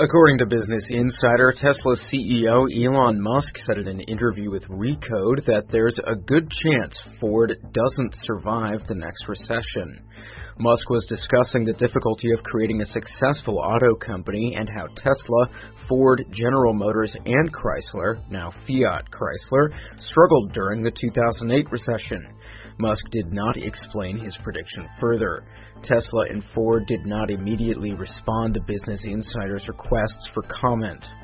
According to Business Insider, Tesla CEO Elon Musk said in an interview with Recode that there's a good chance Ford doesn't survive the next recession. Musk was discussing the difficulty of creating a successful auto company and how Tesla, Ford, General Motors, and Chrysler, now Fiat Chrysler, struggled during the 2008 recession. Musk did not explain his prediction further. Tesla and Ford did not immediately respond to Business Insider's requests for comment.